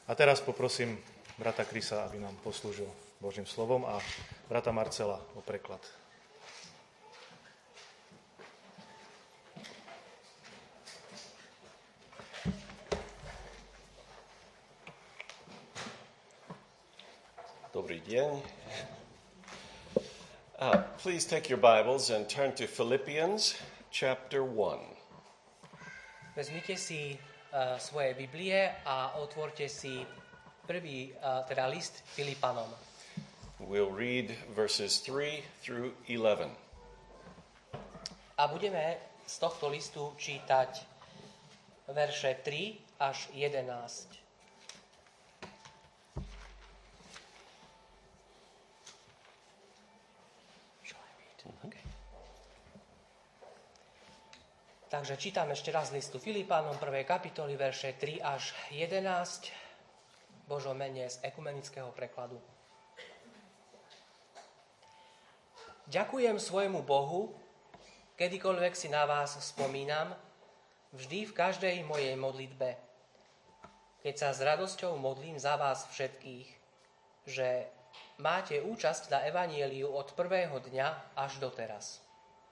A teraz poprosím brata Krisa, aby nám poslúžil Božím slovom a brata Marcela o preklad. Dobrý deň. Please take your Bibles and turn to Philippians chapter 1. Vezmite si svoje Biblie a otvorte si prvý, list Filipanom. We'll read verses 3 through 11. A budeme z tohto listu čítať verše 3 až 11. Takže čítam ešte raz listu Filipánom 1. kapitoly, verše 3 až 11, v Božom mene z ekumenického prekladu. Ďakujem svojmu Bohu, kedykoľvek si na vás spomínam, vždy v každej mojej modlitbe, keď sa s radosťou modlím za vás všetkých, že máte účasť na evanjeliu od prvého dňa až doteraz.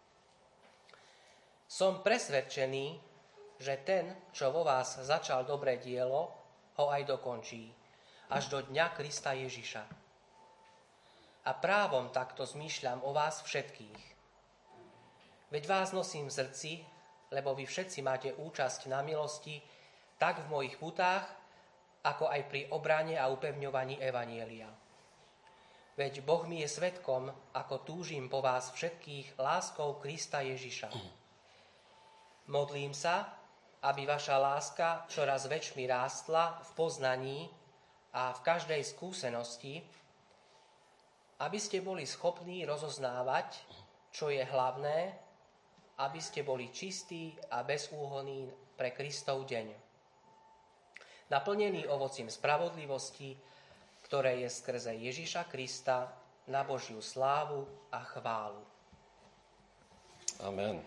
Som presvedčený, že ten, čo vo vás začal dobré dielo, ho aj dokončí, až do dňa Krista Ježiša. A právom takto zmýšľam o vás všetkých. Veď vás nosím v srdci, lebo vy všetci máte účasť na milosti, tak v mojich putách, ako aj pri obrane a upevňovaní evanjelia. Veď Boh mi je svedkom, ako túžim po vás všetkých láskou Krista Ježiša. Modlím sa, aby vaša láska čoraz väčšmi rástla v poznaní a v každej skúsenosti, aby ste boli schopní rozoznávať, čo je hlavné, aby ste boli čistí a bezúhonní pre Kristov deň. Naplnený ovocím spravodlivosti, ktoré je skrze Ježiša Krista na Božiu slávu a chválu. Amen.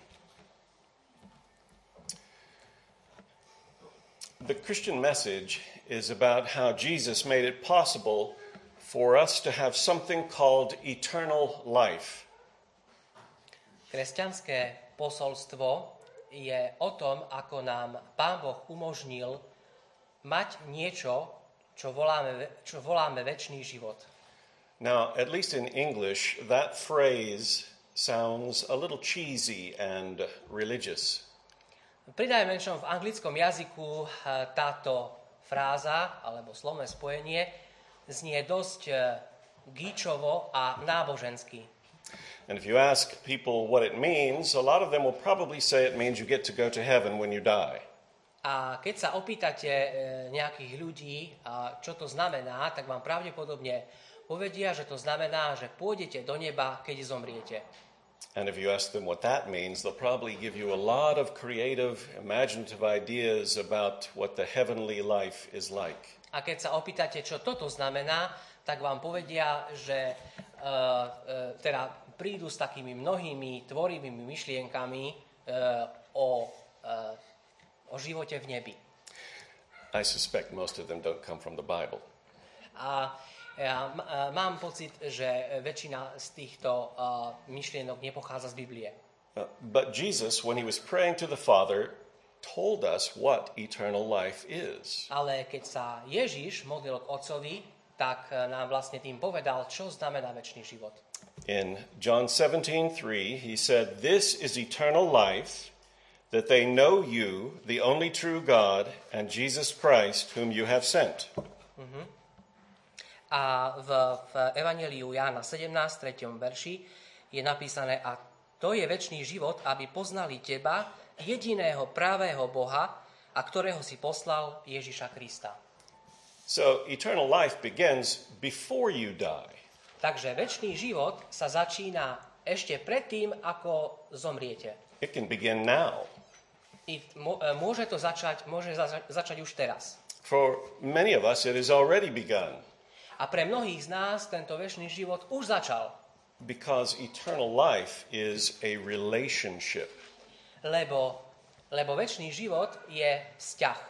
The Christian message is about how Jesus made it possible for us to have something called eternal life. Kresťanské posolstvo je o tom, ako nám Pán Boh umožnil mať niečo, čo voláme večný život. Now, at least in English, that phrase sounds a little cheesy and religious. Prinajmenšom v anglickom jazyku táto fráza alebo slovné spojenie znie dosť gíčovo a nábožensky. And if you ask people what it means, a lot of them will probably say it means you get to go to heaven when you die. A keď sa opýtate nejakých ľudí, čo to znamená, tak vám pravdepodobne povedia, že to znamená, že pôjdete do neba, keď zomriete. And if you ask them what that means, they'll probably give you a lot of creative, imaginative ideas about what the heavenly life is like. A keď sa opýtate, čo toto znamená, tak vám povedia, že teda prídu s takými mnohými tvorivými myšlienkami o živote v nebi. I suspect most of them don't come from the Bible. A ja mám pocit, že väčšina z týchto myšlienok nepochádza z Biblie. But Jesus, when he was praying to the Father, told us what eternal life is. Ale keď sa Ježiš modlil k Otcovi, tak nám vlastne tým povedal, čo znamená večný život. In John 17:3, he said, "This is eternal life, that they know you, the only true God, and Jesus Christ, whom you have sent." A v Evanjeliu Jána 17, 3. verši je napísané: a to je večný život, aby poznali teba, jediného pravého Boha, a ktorého si poslal, Ježiša Krista. So eternal life begins before you die. Takže večný život sa začína ešte predtým, ako zomriete. It can begin now. Môže začať už teraz. For many of us, it has already begun. A pre mnohých z nás tento večný život už začal. Because eternal life is a relationship. Lebo večný život je vzťah.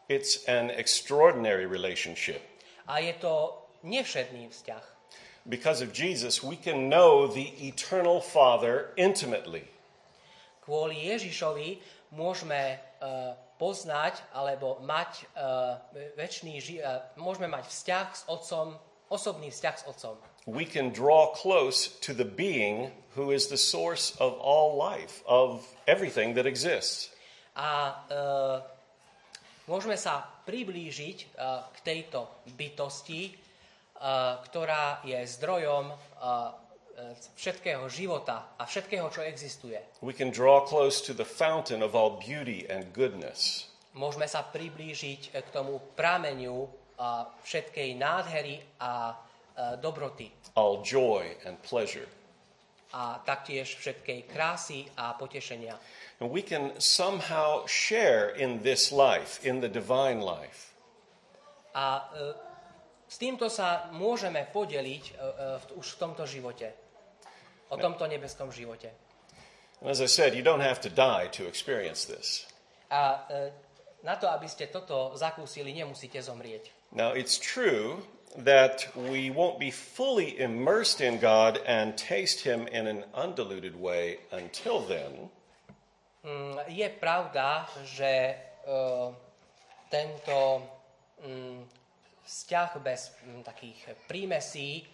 It's an extraordinary relationship. A je to nevšedný vzťah. Because of Jesus, we can know the eternal Father intimately. Kvôli Ježišovi môžeme poznať alebo mať môžeme mať vzťah s Otcom, osobný vzťah s Otcom. We can draw close to the being who is the source of all life, of everything that exists. A môžeme sa priblížiť k tejto bytosti, ktorá je zdrojom všetkého života a všetkého, čo existuje. We can draw close to the fountain of all beauty and goodness. Môžeme sa priblížiť k tomu prameniu všetkej nádhery a dobroty. All joy and pleasure. A taktiež všetkej krásy a potešenia. And we can somehow share in this life, in the divine life. A s týmto sa môžeme podeliť už v tomto živote. O tomto nebeskom živote. And as I said, you don't have to die to experience this. A na to, aby ste toto zakúsili, nemusíte zomrieť. Now, it's true that we won't be fully immersed in God and taste Him in an undiluted way until then. Je pravda, že tento vzťah bez takých prímesí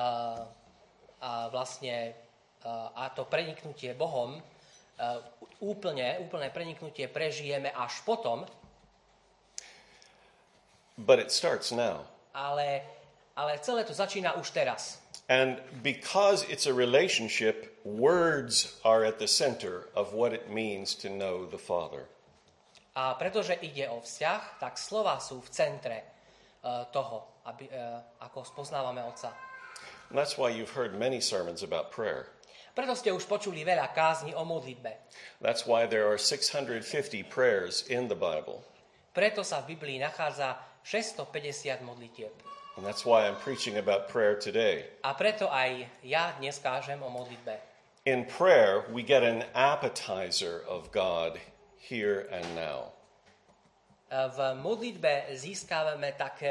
a vlastne a to preniknutie Bohom, úplné preniknutie prežijeme až potom. But it starts now. Ale celé to začína už teraz. And because it's a relationship, words are at the center of what it means to know the Father. A pretože ide o vzťah, tak slova sú v centre toho, ako spoznávame Otca. And that's why you've heard many sermons about prayer. Preto ste už počuli veľa kázni o modlitbe. That's why there are 650 prayers in the Bible. Preto sa v Biblii nachádza 650 modlitieb. And that's why I'm preaching about prayer today. A preto aj ja dnes kážem o modlitbe. In prayer, we get an appetizer of God here and now. V modlitbe získavame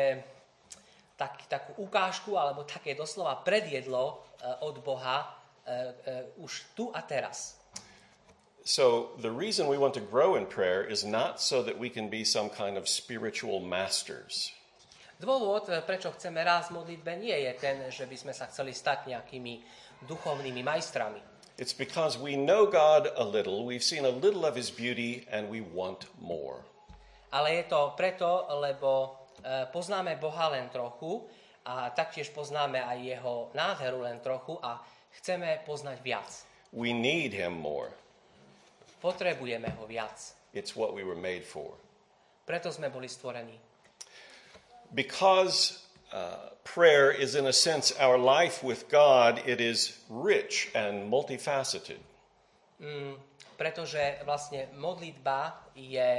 takú ukážku alebo také doslova predjedlo od Boha už tu a teraz. So the reason we want to grow in prayer is not so that we can be some kind of spiritual masters. Dôvod, prečo chceme rásť v modlitbe, nie je ten, že by sme sa chceli stať nejakými duchovnými majstrami. It's because we know God a little, we've seen a little of His beauty, and we want more. Ale je to preto, lebo poznáme Boha len trochu a taktiež poznáme aj Jeho nádheru len trochu a chceme poznať viac. We need Him more. Potrebujeme ho viac. It's what we were made for. Preto sme boli stvorení. Because prayer is in a sense our life with God, it is rich and multifaceted. Pretože vlastne modlitba je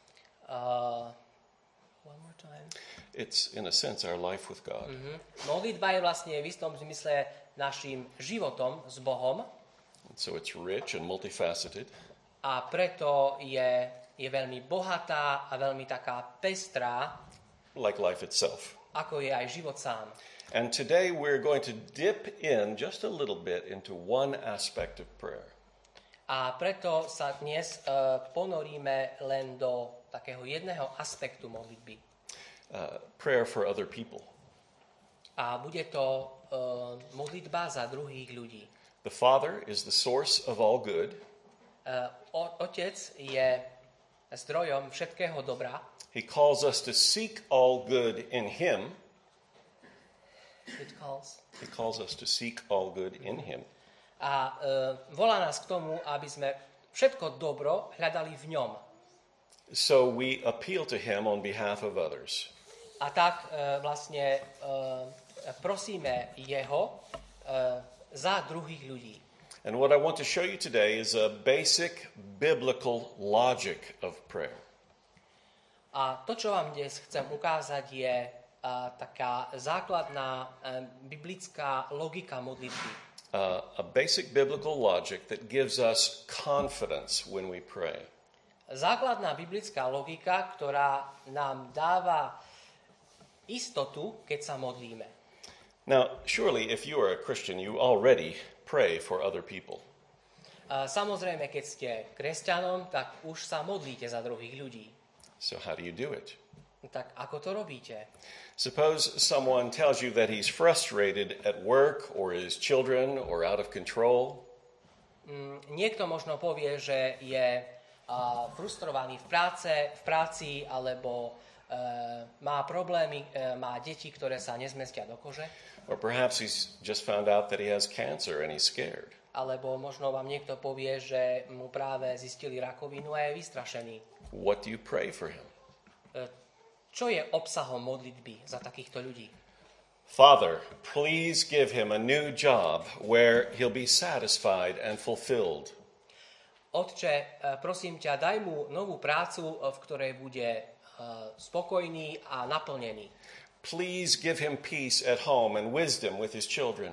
one more time. It's in a sense our life with God. Modlitba je vlastne v istom zmysle našim životom s Bohom. So it's rich and multifaceted. A preto je veľmi bohatá a veľmi taká pestrá, like life itself. Ako je aj život sám. And today we're going to dip in just a little bit into one aspect of prayer. A preto sa dnes ponoríme len do takého jedného aspektu modlitby. Prayer for other people. A bude to modlitba za druhých ľudí. The Father is the source of all good. Otec je zdrojom všetkého dobra. He calls us to seek all good in Him. He calls us to seek all good in Him. A volá nás k tomu, aby sme všetko dobro hľadali v ňom. So we appeal to Him on behalf of others. A tak vlastne prosíme Jeho za druhých ľudí. And what I want to show you today is a basic biblical logic of prayer. A to, čo vám dnes chcem ukázať, je taká základná biblická logika modlitby. A basic biblical logic that gives us confidence when we pray. základná biblická logika, ktorá nám dáva istotu, keď sa modlíme. Now, surely if you are a Christian, you already pray for other people. Samozrejme, keď ste kresťanom, tak už sa modlíte za druhých ľudí. So how do you do it? Tak ako to robíte? Suppose someone tells you that he's frustrated at work or his children or out of control. Niekto možno povie, že je frustrovaný v práci alebo má problémy, má deti, ktoré sa nezmestia do kože. Or perhaps he's just found out that he has cancer and he's scared. Alebo možno vám niekto povie, že mu práve zistili rakovinu a je vystrašený. What do you pray for him? Čo je obsahom modlitby za takýchto ľudí? Father, please give him a new job where he'll be satisfied and fulfilled. Otče, prosím ťa, daj mu novú prácu, v ktorej bude spokojný a naplnený. Please give him peace at home and wisdom with his children.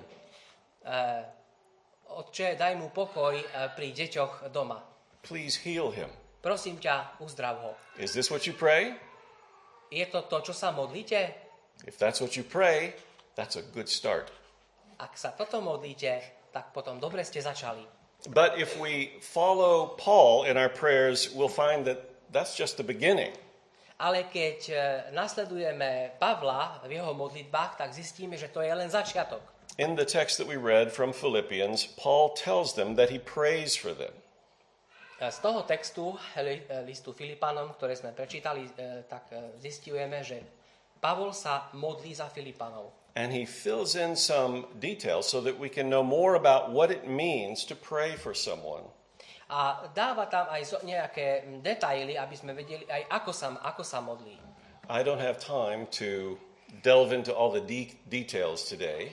Otče, daj mu pokoj pri deťoch doma. Please heal him. Prosím ťa, uzdrav ho. Is this what you pray? Je to to, čo sa modlíte? If that's what you pray, that's a good start. Ak sa toto modlíte, tak potom dobre ste začali. But if we follow Paul in our prayers, we'll find that that's just the beginning. Ale keď nasledujeme Pavla v jeho modlitbách, tak zistíme, že to je len začiatok. In the text that we read from Philippians, Paul tells them that he prays for them. Z toho textu listu Filipanom, ktoré sme prečítali, tak zistujeme, že Pavol sa modlí za Filipanov. And he fills in some details so that we can know more about what it means to pray for someone. A dáva tam aj nejaké detaily, aby sme vedeli aj ako sa modlí. I don't have time to delve into all the details today.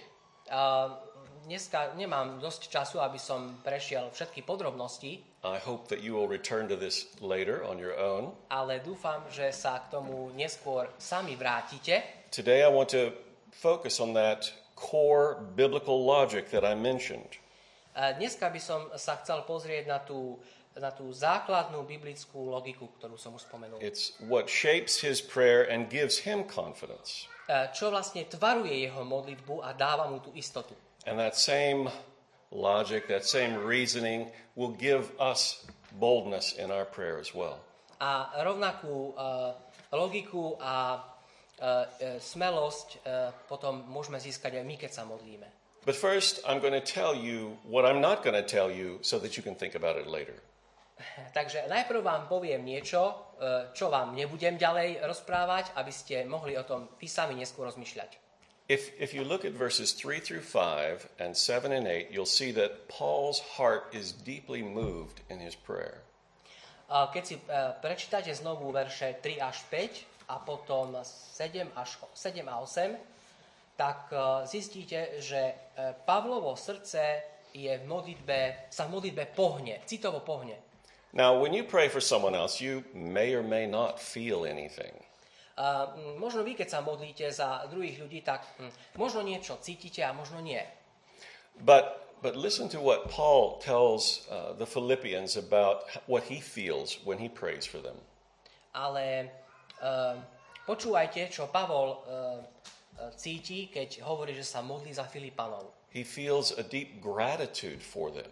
Dneska nemám dosť času, aby som prešiel všetky podrobnosti. I hope that you will return to this later on your own. Ale dúfam, že sa k tomu neskôr sami vrátite. Today I want to focus on that core biblical logic that I mentioned. Dneska by som sa chcel pozrieť na tú základnú biblickú logiku, ktorú som už spomenul. It's what shapes his prayer and gives him confidence. Čo vlastne tvaruje jeho modlitbu a dáva mu tú istotu. And that same logic, that same reasoning will give us boldness in our prayer as well. A rovnakú logiku a smelosť potom môžeme získať aj my, keď sa modlíme. But first, I'm going to tell you what I'm not going to tell you so that you can think about it later. Takže najprv vám poviem niečo, čo vám nebudem ďalej rozprávať, aby ste mohli o tom vy sami neskôr rozmýšľať. If you look at verses 3 through 5 and 7 and 8, you'll see that Paul's heart is deeply moved in his prayer. Keď si prečítate znovu verše 3 až 5 a potom 7 a 8, tak zistíte, že Pavlovo srdce je sa v modlitbe pohne, citovo pohne. Now, when you pray for someone else, you may or may not feel anything. Možno vy, keď sa modlíte za druhých ľudí, tak možno niečo cítite a možno nie. But listen to what Paul tells the Philippians about what he feels when he prays for them. Ale počúvajte, čo Pavol cíti, keď hovorí, že sa modlí za Filipanov. He feels a deep gratitude for them.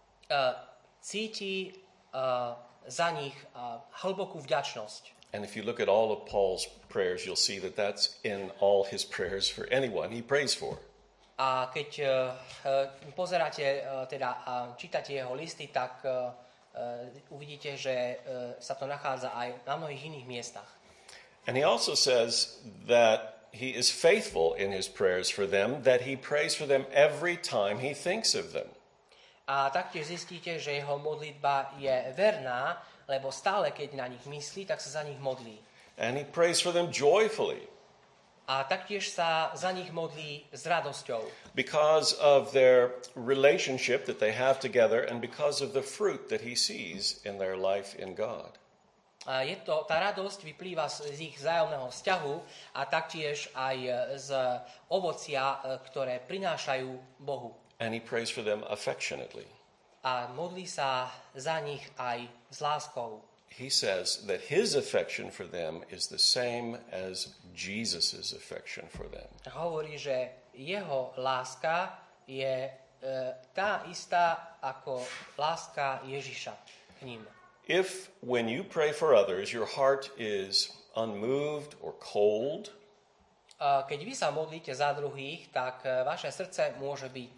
Cíti za nich hlbokú vďačnosť. And if you look at all of Paul's prayers, you'll see that that's in all his prayers for anyone he prays for. A keď pozeráte, čítate jeho listy, tak uvidíte, že sa to nachádza aj na mnohých iných miestach. And he also says that he is faithful in his prayers for them, that he prays for them every time he thinks of them. A taktiež zistíte, že jeho modlitba je verná, lebo stále, keď na nich myslí, tak sa za nich modlí. And he prays for them joyfully. A taktiež sa za nich modlí s radosťou. Because of their relationship that they have together and because of the fruit that he sees in their life in God. A tá radosť vyplýva z ich vzájomného vzťahu a taktiež aj z ovocia, ktoré prinášajú Bohu. And he prays for them affectionately. A modlí sa za nich aj s láskou. he says that his affection for them is the same as Jesus' affection for them. Hovorí, že jeho láska je tá istá ako láska Ježiša k ním. If, when you pray for others, your heart is unmoved or cold, Keď vy sa modlíte za druhých, tak vaše srdce môže byť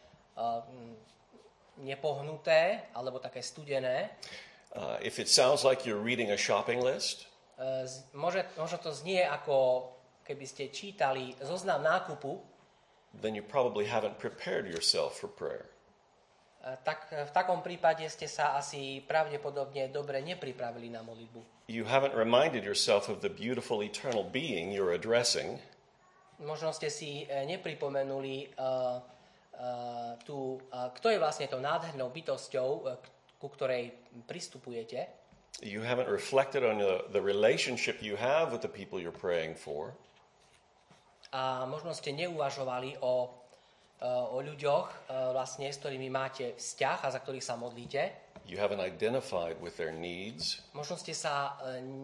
nepohnuté alebo také studené. if it sounds like you're reading a shopping list, Možno to znie ako keby ste čítali zoznam nákupu, then you probably haven't prepared yourself for prayer. tak v takom prípade ste sa asi pravdepodobne dobre nepripravili na modlitbu. You haven't reminded yourself of the beautiful eternal being you're addressing, Možno ste si nepripomenuli kto je vlastne tou nádhernou bytosťou, ku ktorej pristupujete. you haven't reflected on the relationship you have with the people you're praying for, A možno ste neuvažovali o ľuďoch, vlastne, s ktorými máte vzťah a za ktorých sa modlíte. you haven't identified with their needs, Možno ste sa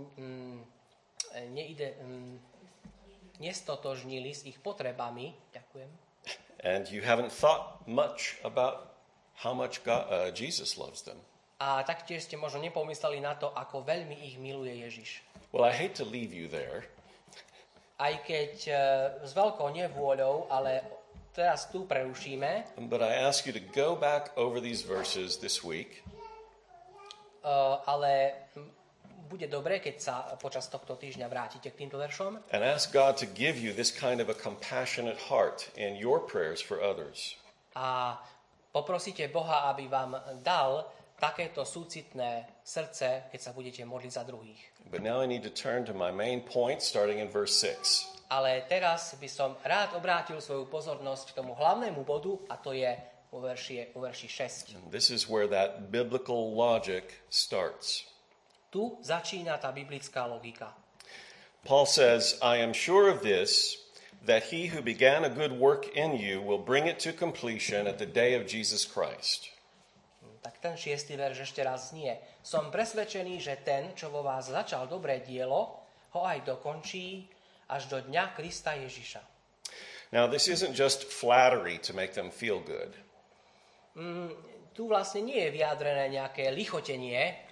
nestotožnili s ich potrebami. Ďakujem. and you haven't thought much about how much Jesus loves them. A taktiež ste možno nepomysleli na to, ako veľmi ich miluje Ježiš. Well, I hate to leave you there, Aj keď s veľkou nevôľou, ale teraz tu prerušíme, but I ask you to go back over these verses this week ale bude dobré, keď sa počas tohto týždňa vrátite k týmto veršom and ask God to give you this kind of a compassionate heart in your prayers for others. a poprosíte Boha, aby vám dal takéto súcitné srdce, keď sa budete modliť za druhých. But now I need to turn to my main point starting in verse 6. Ale teraz by som rád obrátil svoju pozornosť k tomu hlavnému bodu, a to je vo verši 6. And this is where that biblical logic starts. Tu začína tá biblická logika. Paul says, I am sure of this, that he who began a good work in you will bring it to completion at the day of Jesus Christ. Tak ten 6. verš ešte raz znie. Som presvedčený, že ten, čo vo vás začal dobré dielo, ho aj dokončí až do dňa Krista Ježiša. Now, this isn't just flattery to make them feel good. Tu vlastne nie je vyjadrené nejaké lichotenie,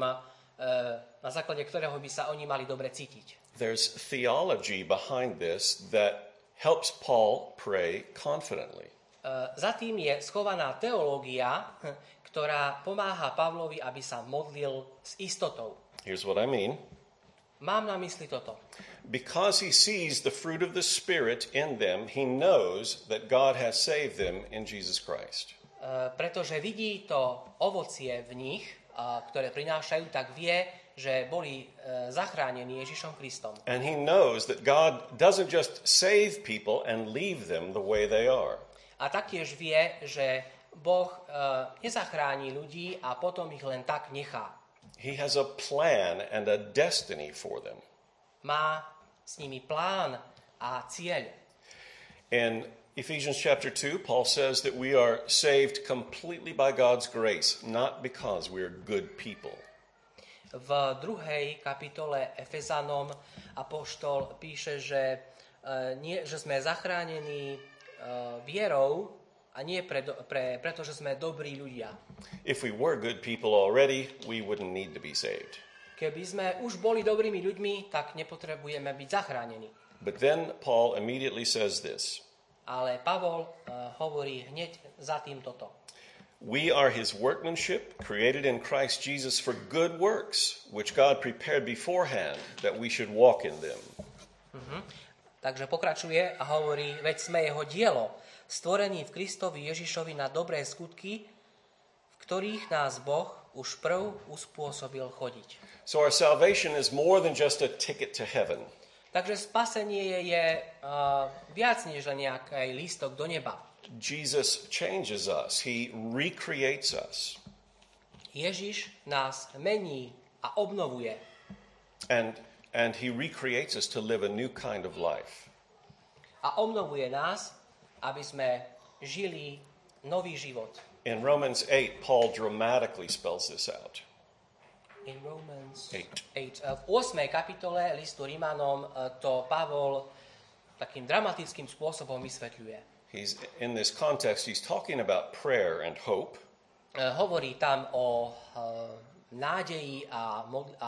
na základe ktorého by sa oni mali dobre cítiť. There's theology behind this that helps Paul pray confidently. Za tým je schovaná teológia, ktorá pomáha Pavlovi, aby sa modlil s istotou. Here's what I mean. Mám na mysli toto. Because he sees the fruit of the Spirit in them, he knows that God has saved them in Jesus Christ. Pretože vidí to ovocie v nich, ktoré prinášajú, tak vie, že boli zachránení Ježišom Kristom. And he knows that God doesn't just save people and leave them the way they are. A taktiež vie, že Boh nezachráni ľudí a potom ich len tak nechá. He has a plan and a destiny for them. Má s nimi plán a cieľ. In Ephesians chapter 2, Paul says that we are saved completely by God's grace, not because we're good people. V 2. kapitole Efezanom apoštol píše, že sme zachránení vierou a nie preto, že sme dobrí ľudia. If we were good people already, we wouldn't need to be saved. Keby sme už boli dobrými ľuďmi, tak nepotrebujeme byť zachránení. But then Paul immediately says this. Ale Pavol hovorí hneď za tým toto. We are his workmanship, created in Christ Jesus for good works, which God prepared beforehand that we should walk in them. Takže pokračuje a hovorí, veď sme jeho dielo, stvorení v Kristovi Ježišovi na dobré skutky, v ktorých nás Boh už prv uspôsobil chodiť. So our salvation is more than just a ticket to heaven. Takže spasenie je viac než len nejaký lístok do neba. Jesus changes us. He recreates us. Ježiš nás mení a obnovuje. And he recreates us to live a new kind of life. A obnovuje nás, aby sme žili nový život. In Romans 8, Paul dramatically spells this out. In Romans 8. V 8. kapitole listu Rímanom to Pavol takým dramatickým spôsobom vysvetľuje. He's in this context, he's talking about prayer and hope. Hovorí tam o nádeji a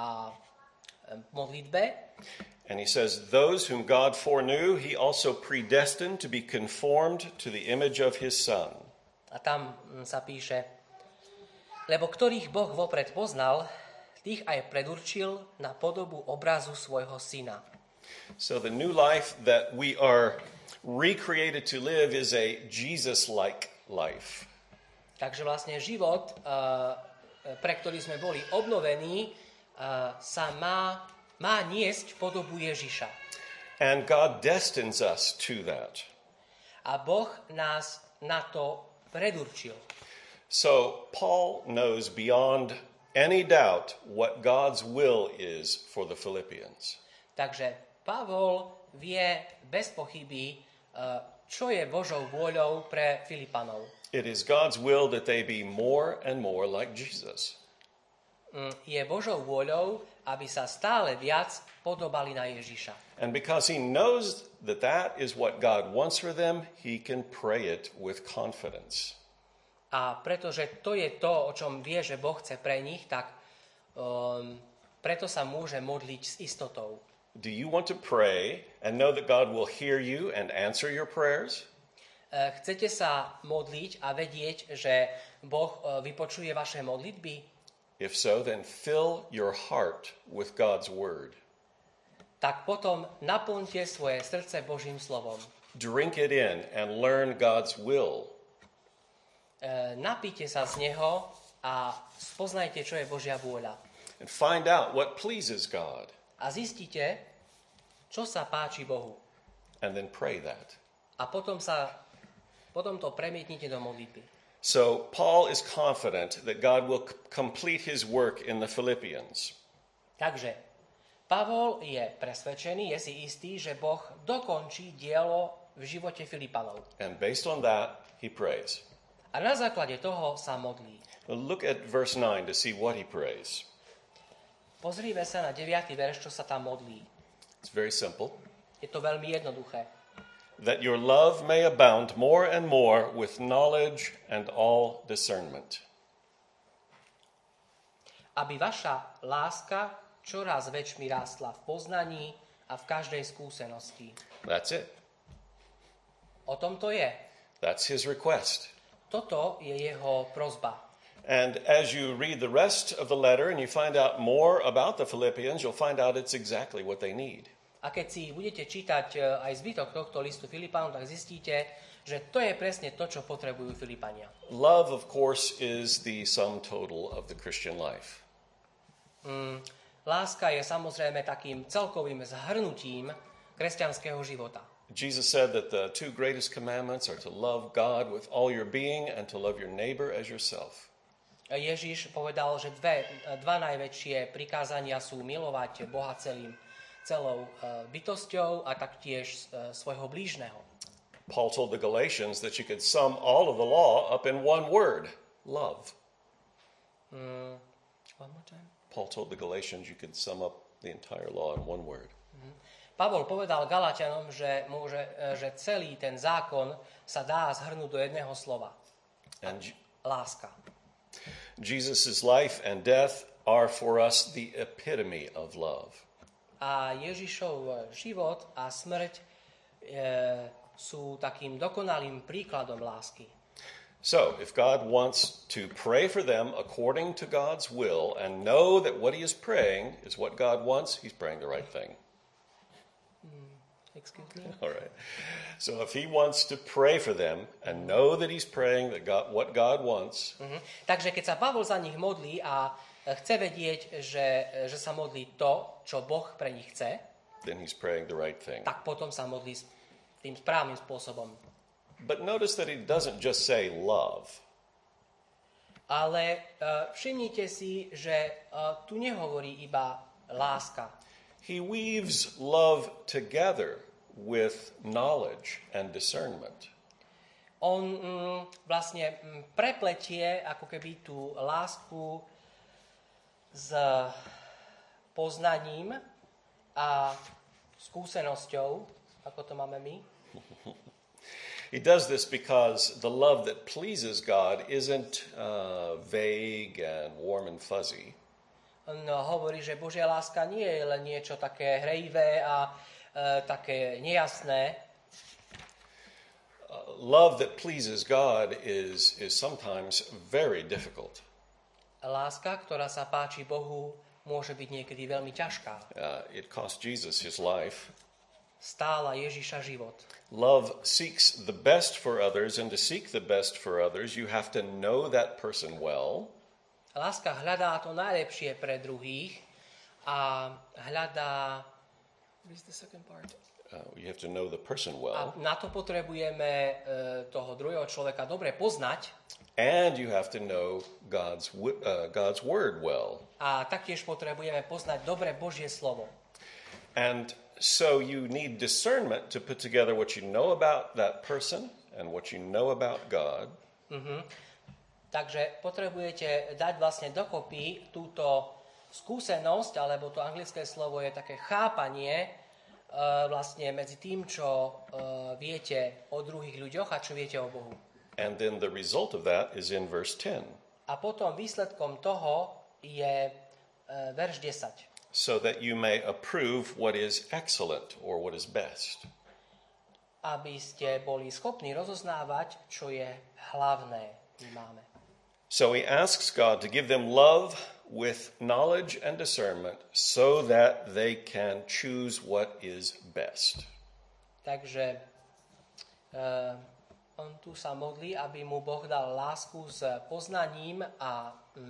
modlitbe. And he says, those whom God foreknew, he also predestined to be conformed to the image of his son. A tam sa píše, lebo ktorých Boh vopred poznal, tých aj predurčil na podobu obrazu svojho syna. So the new life that we are recreated to live is a Jesus-like life. Takže vlastne život, pre ktorý sme boli obnovení, sa má niesť podobu Ježiša. And God destines us to that. A Boh nás na to predurčil. So Paul knows beyond any doubt what God's will is for the Philippians. Takže Pavol vie bez pochyby, čo je Božou vôľou pre Filipanov. It is God's will that they be more and more like Jesus. Je Božou vôľou, aby sa stále viac podobali na Ježiša. And because he knows that that is what God wants for them, he can pray it with confidence. A pretože to je to, o čom vie, že Boh chce pre nich, tak preto sa môže modliť s istotou. Do you want to pray and know that God will hear you and answer your prayers? Chcete sa modliť a vedieť, že Boh vypočuje vaše modlitby? If so, then fill your heart with God's word. Tak potom naplňte svoje srdce Božím slovom. Drink it in and learn God's will. Napíte sa z neho a spoznajte, čo je Božia vôľa. And find out what pleases God. A zistíte, čo sa páči Bohu. And then pray that. A potom to premietnite do modlitby. So Paul is confident that God will complete his work in the Philippians. Takže Pavol je presvedčený, je si istý, že Boh dokončí dielo v živote Filipanov. And based on that, he prays. A na základe toho sa modlí. Look at verse 9 to see what he prays. Pozrime sa na 9. verš, čo sa tam modlí. It's very simple. Je to veľmi jednoduché. That your love may abound more and more with knowledge and all discernment. Aby vaša láska čoraz väčšmi rástla v poznaní a v každej skúsenosti. That's it. O tom to je. That's his request. Toto je jeho prosba. And as you read the rest of the letter and you find out more about the Philippians, you'll find out it's exactly what they need. A keď si budete čítať aj zbytok tohto listu Filipánom, tak zistíte, že to je presne to, čo potrebujú Filipania. Love, of course, is the sum total of the Christian life. Láska je samozrejme takým celkovým zhrnutím kresťanského života. Jesus said that the two greatest commandments are to love God with all your being and to love your neighbor as yourself. Ježiš povedal, že dva najväčšie prikázania sú milovať Boha celou bytosťou a taktiež svojho blížneho. Paul told the Galatians that you could sum all of the law up in one word, love. One more time. Paul told the Galatians you could sum up the entire law in one word. Pavol povedal Galatianom, že celý ten zákon sa dá zhrnúť do jedného slova. Láska. Jesus' life and death are for us the epitome of love. A Ježišov život a smrť sú takým dokonalým príkladom lásky. So, if God wants to pray for them according to God's will and know that what he is praying is what God wants, he's praying the right thing. Excuse me? All right. So if he wants to pray for them and know that he's praying that what God wants. Takže keď sa Pavol za nich modlí a chce vedieť, že sa modlí to, čo Boh pre nich chce, then he's praying the right thing. tak potom sa modlí tým správnym spôsobom. But notice that he doesn't just say love. Ale všimnite si, že tu nehovorí iba láska. He weaves love together with knowledge and discernment. On vlastne prepletie ako keby tú lásku s poznaním a skúsenosťou, ako to máme my. He does this because the love that pleases God isn't vague and warm and fuzzy. On hovorí, že Božia láska nie je len niečo také hrejivé a také nejasné. Love that pleases God is sometimes very difficult. Láska, ktorá sa páči Bohu, môže byť niekedy veľmi ťažká. It cost Jesus his life. Stála Ježiša život. Love seeks the best for others, and to seek the best for others, you have to know that person well. Láska hľadá to najlepšie pre druhých a hľadá... What is the second part? You have to know the person A well. na to potrebujeme toho druhého človeka dobre poznať And you have to know God's word well. a taktiež potrebujeme poznať dobre Božie slovo. And so you need discernment to put together what you know about that person and what you know about God. Takže potrebujete dať vlastne dokopy túto skúsenosť, alebo to anglické slovo je také chápanie vlastne medzi tým, čo viete o druhých ľuďoch a čo viete o Bohu. And then the result of that is in verse 10. A potom výsledkom toho je verš 10. So that you may approve what is excellent or what is best. Aby ste boli schopní rozoznávať, čo je hlavné, my máme. So he asks God to give them love with knowledge and discernment so that they can choose what is best. Takže on tu sa modlí, aby mu Boh dal lásku s poznaním a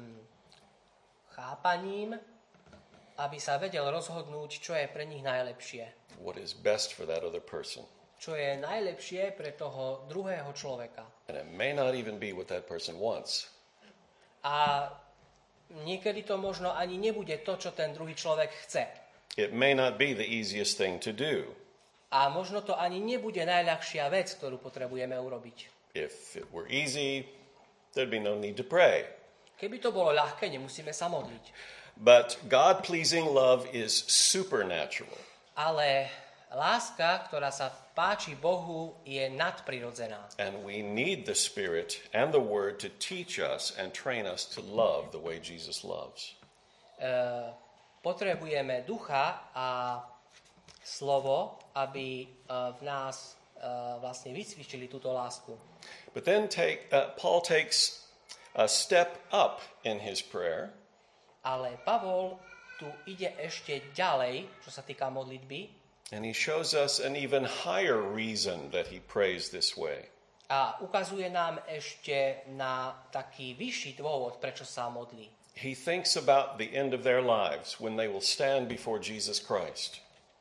chápaním, aby sa vedel rozhodnúť, čo je pre nich najlepšie. What is best for that other person. Čo je najlepšie pre toho druhého človeka. And it may not even be what that person wants. A niekedy to možno ani nebude to, čo ten druhý človek chce. It may not be the easiest thing to do. A možno to ani nebude najľahšia vec, ktorú potrebujeme urobiť. If it were easy, there'd be no need to pray. Keby to bolo ľahké, nemusíme sa modliť. But God-pleasing love is supernatural. Ale láska, ktorá sa páči Bohu, je nadprirodzená. And we need the Spirit and the Word to teach us and train us to love the way Jesus loves. Potrebujeme ducha a slovo, aby v nás vlastne vycvičili túto lásku. But then Paul takes a step up in his prayer. Ale Pavol tu ide ešte ďalej, čo sa týka modlitby. And he shows us an even higher reason that he prays this way. A ukazuje nám ešte na taký vyšší dôvod, prečo sa modlí. He thinks about the end of their lives when they will stand before Jesus Christ.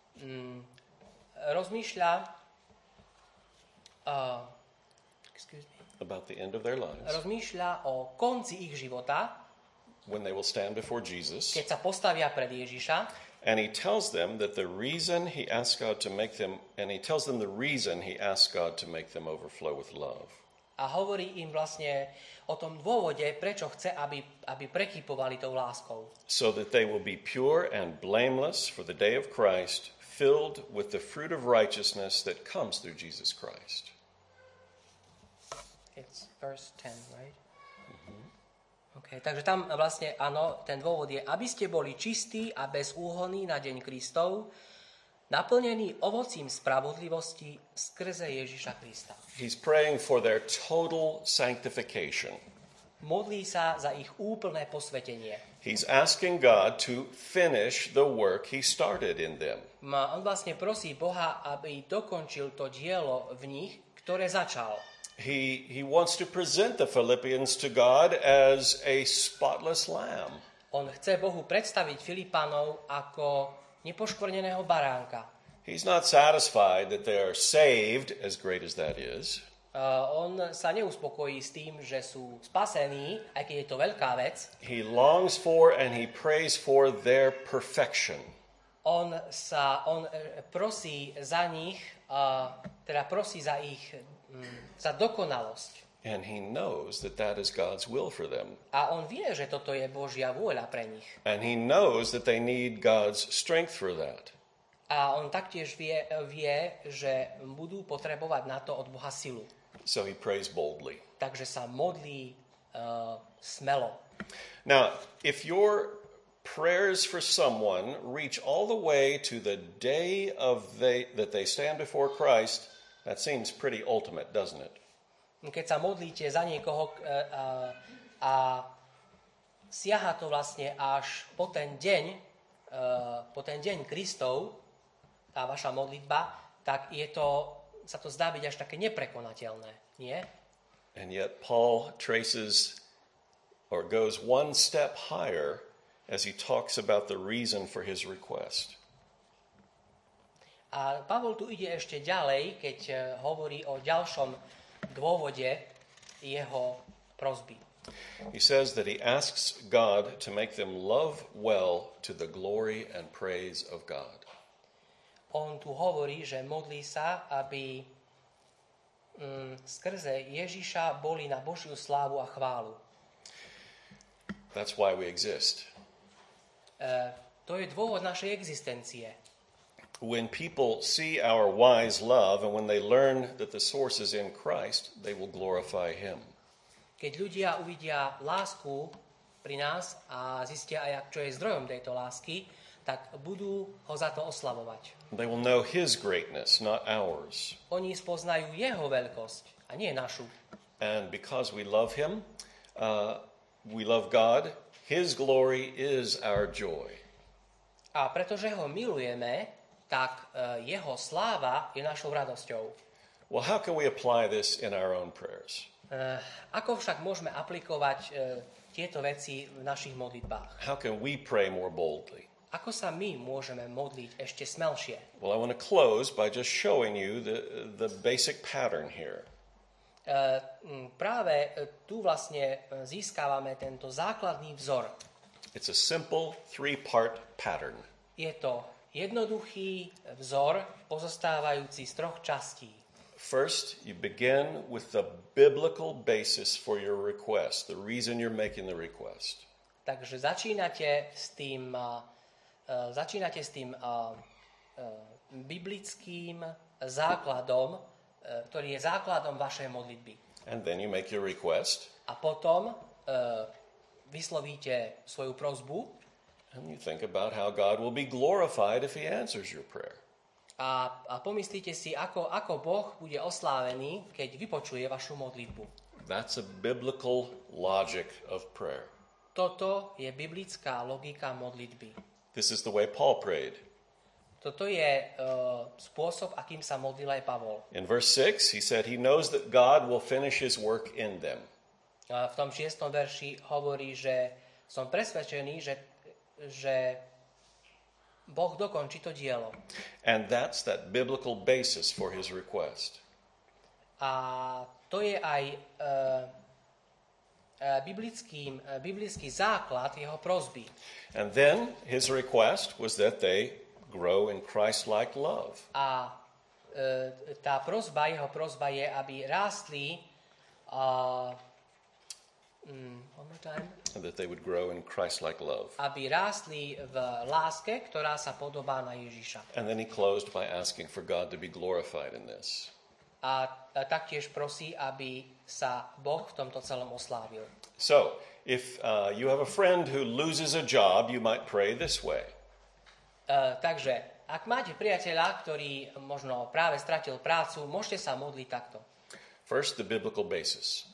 Rozmýšľa About the end of their lives rozmýšľa o konci ich života, when they will stand before Jesus. keď sa postavia pred Ježiša. And he tells them that the reason he asks God to make them, and he tells them the reason he asks God to make them overflow with love. A hovorí im vlastne o tom dôvode, prečo chce, aby prekypovali tou láskou. So that they will be pure and blameless for the day of Christ, filled with the fruit of righteousness that comes through Jesus Christ. It's verse 10, right? Okay, takže tam vlastne, áno, ten dôvod je, aby ste boli čistí a bezúhonní na deň Kristov, naplnení ovocím spravodlivosti skrze Ježiša Krista. He's praying for their total sanctification. Modlí sa za ich úplné posvetenie. He's asking God to finish the work he started in them. On vlastne prosí Boha, aby dokončil to dielo v nich, ktoré začal. He wants to present the Philippians to God as a spotless lamb. On chce Bohu predstaviť Filipanov ako nepoškvrneného baránka. He's not satisfied that they are saved, as great as that is. On sa neuspokojí s tým, že sú spasení, aj keď je to veľká vec. He longs for and he prays for their perfection. On prosí za nich, teda prosí za ich za dokonalosť. And he knows that that is God's will for them. A on vie, že toto je Božia vôľa pre nich. And he knows that they need God's strength for that. A on taktiež vie, že budú potrebovať na to od Boha silu. So he prays boldly. Takže sa modlí smelo. Now, if your prayers for someone reach all the way to the day that they stand before Christ, that seems pretty ultimate, doesn't it? Keď sa modlíte za niekoho a siaha to vlastne až po ten deň Kristov, tá vaša modlitba, tak sa to zdá byť až také neprekonateľné, nie? And yet Paul traces or goes one step higher as he talks about the reason for his request. A Pavol tu ide ešte ďalej, keď hovorí o ďalšom dôvode jeho prosby. He says that he asks God to make them love well to the glory and praise of God. On tu hovorí, že modlí sa, aby skrze Ježiša boli na Božiu slávu a chválu. That's why we exist. To je dôvod našej existencie. When people see our wise love and when they learn that the source is in Christ, they will glorify him. Keď ľudia uvidia lásku pri nás a zistia aj, čo je zdrojom tejto lásky, tak budú ho za to oslavovať. They will know his greatness, not ours. Oni spoznajú jeho veľkosť a nie našu. And because we love him, we love God, his glory is our joy. A pretože ho milujeme, tak jeho sláva je našou radosťou. Well, how can we apply this in our own prayers? Ako však môžeme aplikovať tieto veci v našich modlitbách? How can we pray more boldly? Ako sa my môžeme modliť ešte smelšie? Well, I want to close by just showing you the basic pattern here. Práve tu vlastne získavame tento základný vzor. It's a simple three-part pattern. Je to jednoduchý vzor pozostávajúci z 3 častí. First, you begin with the biblical basis for your request, the reason you're making the request. Takže začínate s tým biblickým základom, ktorý je základom vašej modlitby. And then you make your request. A potom vyslovíte svoju prosbu. And you think about how God will be glorified if he answers your prayer. A pomyslíte si, ako Boh bude oslávený, keď vypočuje vašu modlitbu. That's a biblical logic of prayer. Toto je biblická logika modlitby. This is the way Paul prayed. Toto je spôsob, akým sa modlil aj Pavol. In verse 6, he said he knows that God will finish his work in them. A v tom 6. verši hovorí, že som presvedčený, že Boh dokončí to dielo. And that's that biblical basis for his request. A to je aj biblický základ jeho prosby. And then his request was that they grow in Christ-like love. A tá jeho prosba je, aby rástli one more time. And that they would grow in Christ-like love. Aby rástli v láske, ktorá sa podobá na Ježiša. And then he closed by asking for God to be glorified in this. A taktiež prosí, aby sa Boh v tomto celom oslávil. So, if you have a friend who loses a job, you might pray this way. Takže, ak máte priateľa, ktorý možno práve stratil prácu, môžete sa modliť takto. First, the biblical basis.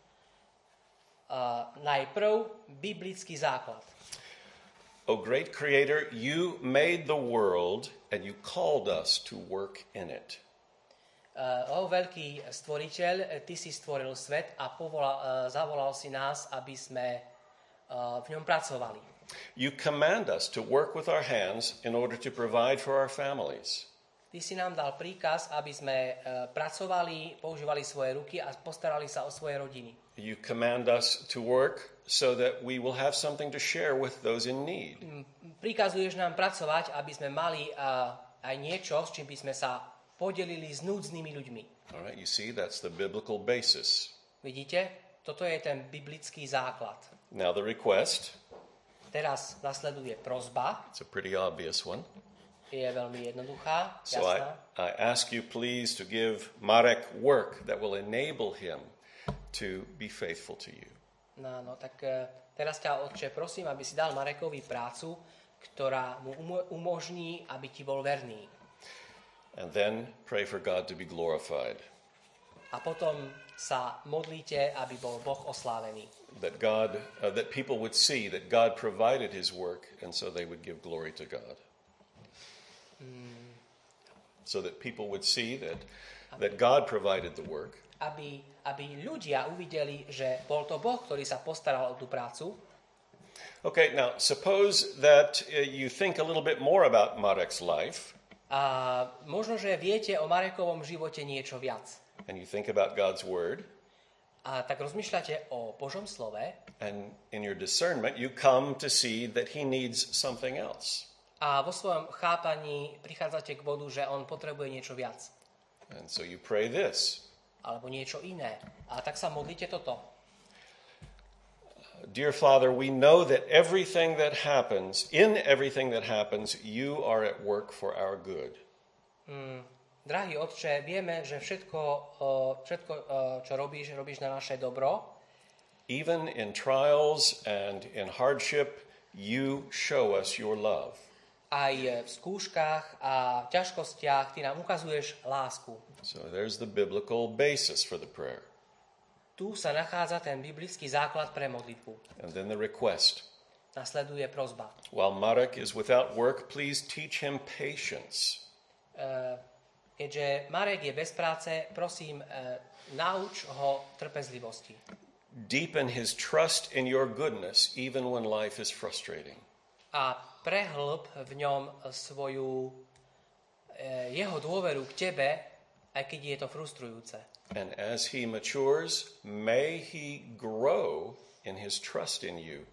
Najprv biblický základ. O great creator, you made the world and you called us to work in it. Veľký stvoriteľ, ty si stvoril svet a zavolal si nás, aby sme v ňom pracovali. You command us to work with our hands in order to provide for our families. Ty si nám dal príkaz, aby sme pracovali, používali svoje ruky a postarali sa o svoje rodiny. You command us to work so that we will have something to share with those in need. Prikazuješ nám pracovať, aby sme mali aj niečo, s čím by sme sa podelili s núdznymi ľuďmi. All right, you see, that's the biblical basis. Vidíte? Toto je ten biblický základ. Now the request, Teraz nasleduje prosba. it's a pretty obvious one. Je veľmi jednoduchá, So jasná. I ask you please to give Marek work that will enable him to be faithful to you. No, tak teraz ťa, Otče, prosím, aby si dal Marekovi prácu, ktorá mu umožní, aby ti bol verný. And then pray for God to be glorified. A potom sa modlíte, aby bol Boh oslávený. That people would see that God provided his work, and so they would give glory to God. So that people would see that God provided the work. Aby ľudia uvideli, že bol to Boh, ktorý sa postaral o tú prácu. Okay, now suppose that you think a little bit more about Marek's life. A možno, že viete o Marekovom živote niečo viac. And you think about God's word. A tak rozmýšľate o Božom slove. And in your discernment, you come to see that he needs something else. A vo svojom chápaní prichádzate k bodu, že on potrebuje niečo viac. And so you pray this. Alebo niečo iné. A tak sa modlíte toto. Dear Father, we know that in everything that happens, you are at work for our good. Drahý Otče, vieme, že všetko, čo robíš na naše dobro. Even in trials and in hardship, you show us your love. Aj v skúškach a ťažkostiach ty nám ukazuješ lásku. So there's the biblical basis for the prayer. Tu sa nachádza ten biblický základ pre modlitbu. And then the request. Nasleduje prosba. While Marek is without work, please teach him patience. Keďže Marek je bez práce, prosím, nauč ho trpezlivosti. Deepen his trust in your goodness, even when life is frustrating. A prehlb v ňom jeho dôveru k tebe, aj keď je to frustrujúce. And as he matures, may he grow in his trust in you.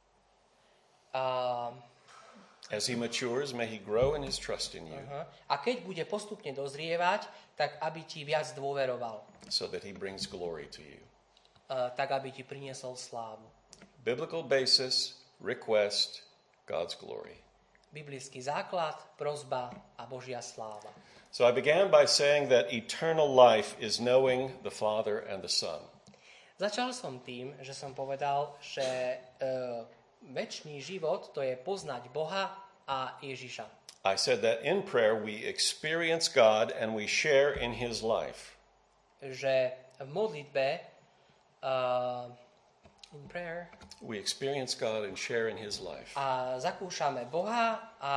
As he matures, may he grow in his trust in you. A keď bude postupne dozrievať, tak aby ti viac dôveroval. So that he brings glory to you. Tak aby ti priniesol slávu. Biblical basis, request, God's glory. Biblický základ, prosba a Božia sláva. So I began by saying that eternal life is knowing the Father and the Son. Začal som tým, že som povedal, že večný život to je poznať Boha a Ježiša. I said that in prayer we experience God and we share in his life. Že v modlitbe in prayer we experience God and share in his life. A zakúšame Boha a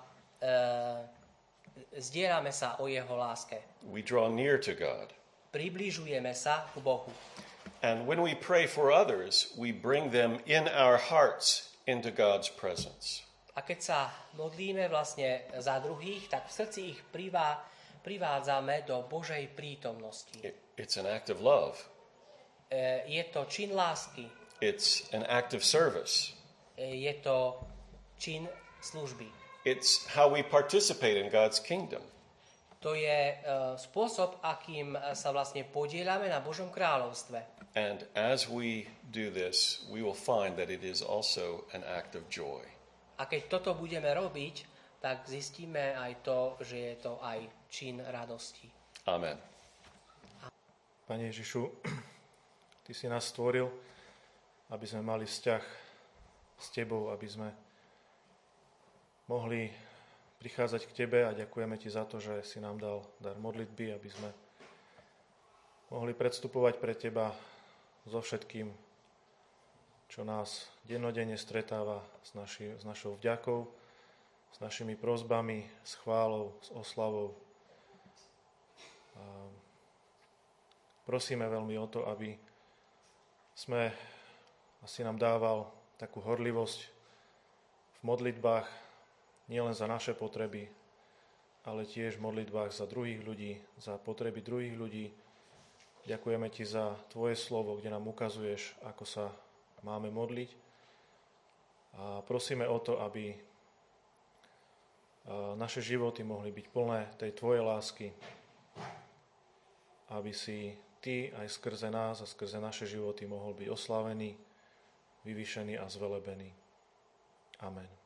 zdieľame sa o jeho láske. We draw near to God. Približujeme sa k Bohu. And when we pray for others, we bring them in our hearts into God's presence. A keď sa modlíme vlastne za druhých, tak v srdci ich privádzame do Božej prítomnosti. It's an act of love. Je to čin lásky. It's an act of service. Je to čin služby. It's how we participate in God's kingdom. To je spôsob, akým sa vlastne podieľame na Božom kráľovstve. And as we do this, we will find that it is also an act of joy. A keď toto budeme robiť, tak zistíme aj to, že je to aj čin radosti. Amen. Pane Ježišu, Ty si nás stvoril, aby sme mali vzťah s Tebou, aby sme mohli prichádzať k Tebe a ďakujeme Ti za to, že si nám dal dar modlitby, aby sme mohli predstupovať pre Teba so všetkým, čo nás dennodenne stretáva s našou vďakou, s našimi prosbami, s chválou, s oslavou. A prosíme veľmi o to, aby si nám dával takú horlivosť v modlitbách, nielen za naše potreby, ale tiež v modlitbách za druhých ľudí, za potreby druhých ľudí. Ďakujeme Ti za Tvoje slovo, kde nám ukazuješ, ako sa máme modliť. A prosíme o to, aby naše životy mohli byť plné tej Tvojej lásky, aby si ty aj skrze nás a skrze naše životy mohol byť oslávený, vyvýšený a zvelebený. Amen.